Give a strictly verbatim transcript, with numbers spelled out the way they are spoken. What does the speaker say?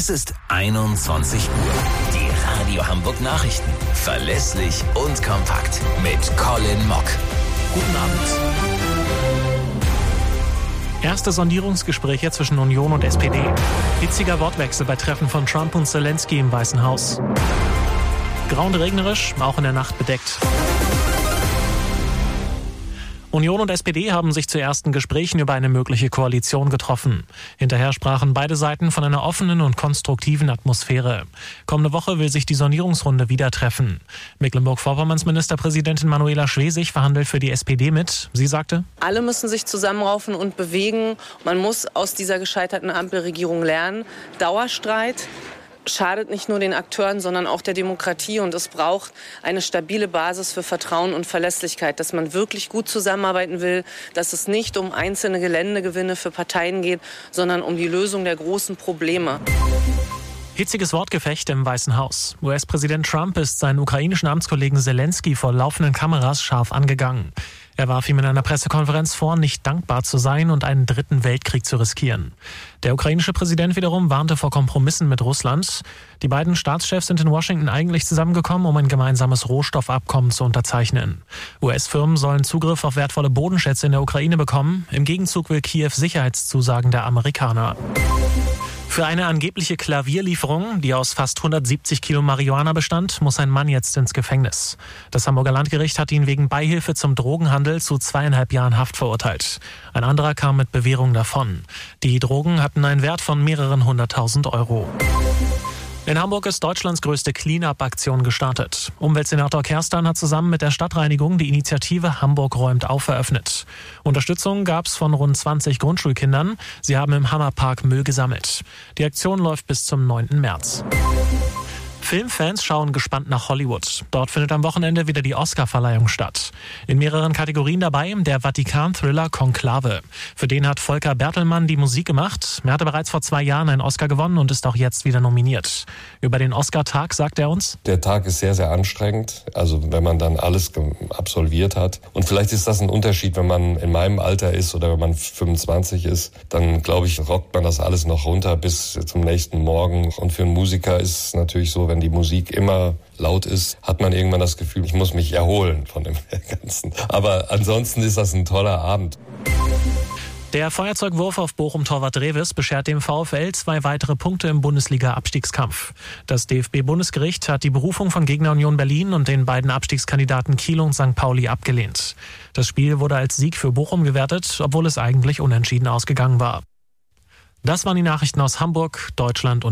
Es ist einundzwanzig Uhr. Die Radio Hamburg Nachrichten. Verlässlich und kompakt. Mit Colin Mock. Guten Abend. Erste Sondierungsgespräche zwischen Union und S P D. Hitziger Wortwechsel bei Treffen von Trump und Zelensky im Weißen Haus. Grau und regnerisch, auch in der Nacht bedeckt. Union und S P D haben sich zu ersten Gesprächen über eine mögliche Koalition getroffen. Hinterher sprachen beide Seiten von einer offenen und konstruktiven Atmosphäre. Kommende Woche will sich die Sondierungsrunde wieder treffen. Mecklenburg-Vorpommerns Ministerpräsidentin Manuela Schwesig verhandelt für die S P D mit. Sie sagte: Alle müssen sich zusammenraufen und bewegen. Man muss aus dieser gescheiterten Ampelregierung lernen. Dauerstreit schadet nicht nur den Akteuren, sondern auch der Demokratie. Und es braucht eine stabile Basis für Vertrauen und Verlässlichkeit, dass man wirklich gut zusammenarbeiten will, dass es nicht um einzelne Geländegewinne für Parteien geht, sondern um die Lösung der großen Probleme. Hitziges Wortgefecht im Weißen Haus. U S-Präsident Trump ist seinen ukrainischen Amtskollegen Zelensky vor laufenden Kameras scharf angegangen. Er warf ihm in einer Pressekonferenz vor, nicht dankbar zu sein und einen dritten Weltkrieg zu riskieren. Der ukrainische Präsident wiederum warnte vor Kompromissen mit Russland. Die beiden Staatschefs sind in Washington eigentlich zusammengekommen, um ein gemeinsames Rohstoffabkommen zu unterzeichnen. U S-Firmen sollen Zugriff auf wertvolle Bodenschätze in der Ukraine bekommen. Im Gegenzug will Kiew Sicherheitszusagen der Amerikaner. Für eine angebliche Klavierlieferung, die aus fast hundertsiebzig Kilo Marihuana bestand, muss ein Mann jetzt ins Gefängnis. Das Hamburger Landgericht hat ihn wegen Beihilfe zum Drogenhandel zu zweieinhalb Jahren Haft verurteilt. Ein anderer kam mit Bewährung davon. Die Drogen hatten einen Wert von mehreren hunderttausend Euro. In Hamburg ist Deutschlands größte Clean-up-Aktion gestartet. Umweltsenator Kerstan hat zusammen mit der Stadtreinigung die Initiative Hamburg räumt auf eröffnet. Unterstützung gab es von rund zwanzig Grundschulkindern. Sie haben im Hammerpark Müll gesammelt. Die Aktion läuft bis zum neunten März. Filmfans schauen gespannt nach Hollywood. Dort findet am Wochenende wieder die Oscar-Verleihung statt. In mehreren Kategorien dabei der Vatikan-Thriller Konklave. Für den hat Volker Bertelmann die Musik gemacht. Er hatte bereits vor zwei Jahren einen Oscar gewonnen und ist auch jetzt wieder nominiert. Über den Oscar-Tag sagt er uns: Der Tag ist sehr, sehr anstrengend. Also wenn man dann alles absolviert hat. Und vielleicht ist das ein Unterschied, wenn man in meinem Alter ist oder wenn man fünfundzwanzig ist. Dann, glaube ich, rockt man das alles noch runter bis zum nächsten Morgen. Und für einen Musiker ist es natürlich so, wenn die Musik immer laut ist, hat man irgendwann das Gefühl, ich muss mich erholen von dem Ganzen. Aber ansonsten ist das ein toller Abend. Der Feuerzeugwurf auf Bochum-Torwart Revis beschert dem VfL zwei weitere Punkte im Bundesliga-Abstiegskampf. Das D F B-Bundesgericht hat die Berufung von Gegner Union Berlin und den beiden Abstiegskandidaten Kiel und Sankt Pauli abgelehnt. Das Spiel wurde als Sieg für Bochum gewertet, obwohl es eigentlich unentschieden ausgegangen war. Das waren die Nachrichten aus Hamburg, Deutschland und